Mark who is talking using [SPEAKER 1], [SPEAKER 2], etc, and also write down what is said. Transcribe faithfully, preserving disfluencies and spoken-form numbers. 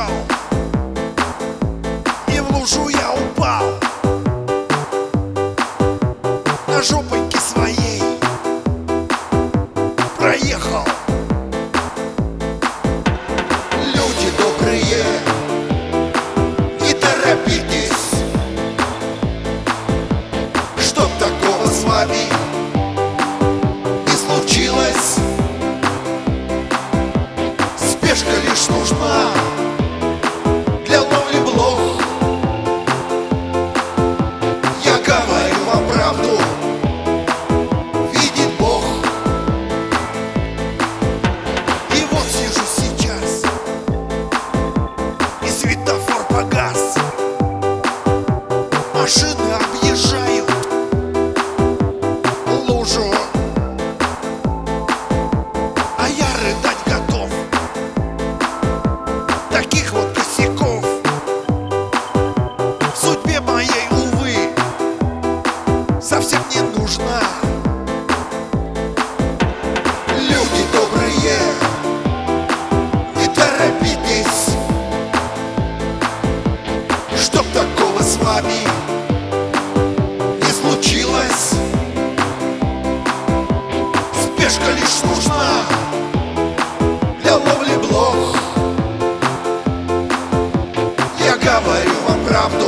[SPEAKER 1] бежал, и в лужу я упал. На жопоньке своей проехал. Люди добрые, не торопитесь, чтоб такого с вами не случилось. Спешка лишь нужна для ловли блох. Я говорю вам правду, видит Бог. И вот сижу сейчас, и светофор погас. Машины объезжают лужу, а я рыдать готов. Таких вот косяков в судьбе моей, увы, совсем не нужна. Люди добрые, не торопитесь, чтоб такого с вами не случилось. Спешка лишь нужна для ловли блох. Я говорю вам правду,